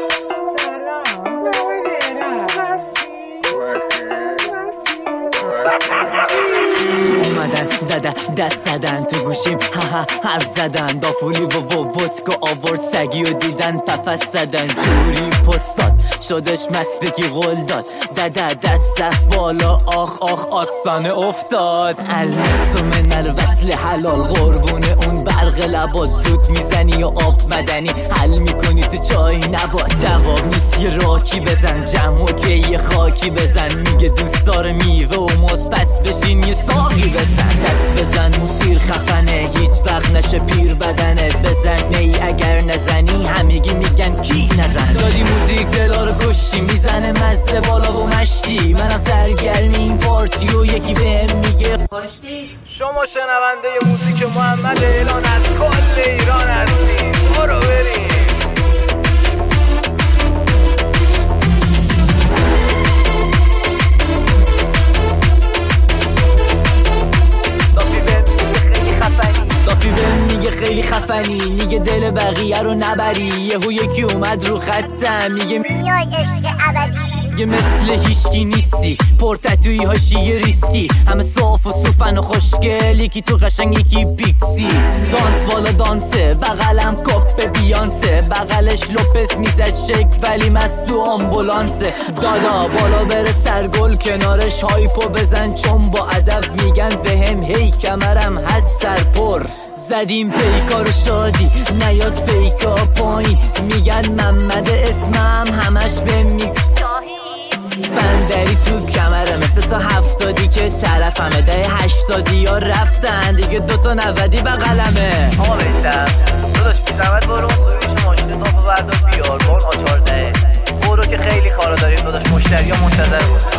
اومدن دست زدن تو گوشیم حرف زدن دافولی و ودکا آورد سگی و دیدن پپس زدن جوری پستاد شدش مست بگی غل داد دست بالا آخ آستانه افتاد النسو من الوصل حلال قربونه اون برق لبات زود میزنی و آب مدنی حل میکنی تو چای نبات جواب نیست یه راکی بزن جمع که یه خاکی بزن میگه دوست داره میوه و موز پس بشین یه ساقی بزن دست بزن موسیر خفنه هیچ وقت نشه پیر بدنت بزن نی اگر نزنی همگی میگن کی نزن دادی موزیک دلا رو کشتی میزنه مزه بالا و مشتی منم سرگرمی این پارتی و یکی بهم میگه خوشتی شما شنونده موزیک محمد اعلان از کل ایران هستید برو بریم خیلی خفنی میگه دل بقیه رو نبری یهو یکی اومد رو خطم میگه میای عشق ابدی یه مثل هیشکی نیستی پرتتویی هاشی یه ریسکی همه صاف و صوفن و خوشگل یکی تو قشنگ یکی پیکسی دانس بالا دانسه بغلم کپ بیانسه بغلش لوپس میزد شک ولی مست تو آمبولانسه دادا بالا بره سرگل کنارش هایپو بزن چون با ادب میگن بهم هی کمرم هست سرپر زدیم پیکا رو شادی نیاد فیکا پایین میگن محمد اسمم همش به بندری تو کمره مثل تا 70 که طرف همه ده 80 یا رفتن دیگه 290 بغلمه آقا بیشتر داداش بیزمت برو سویش ماشین صاف بردار بیار بار آچار ده برو که خیلی کارا داریم داداش مشتری ها منتظر بود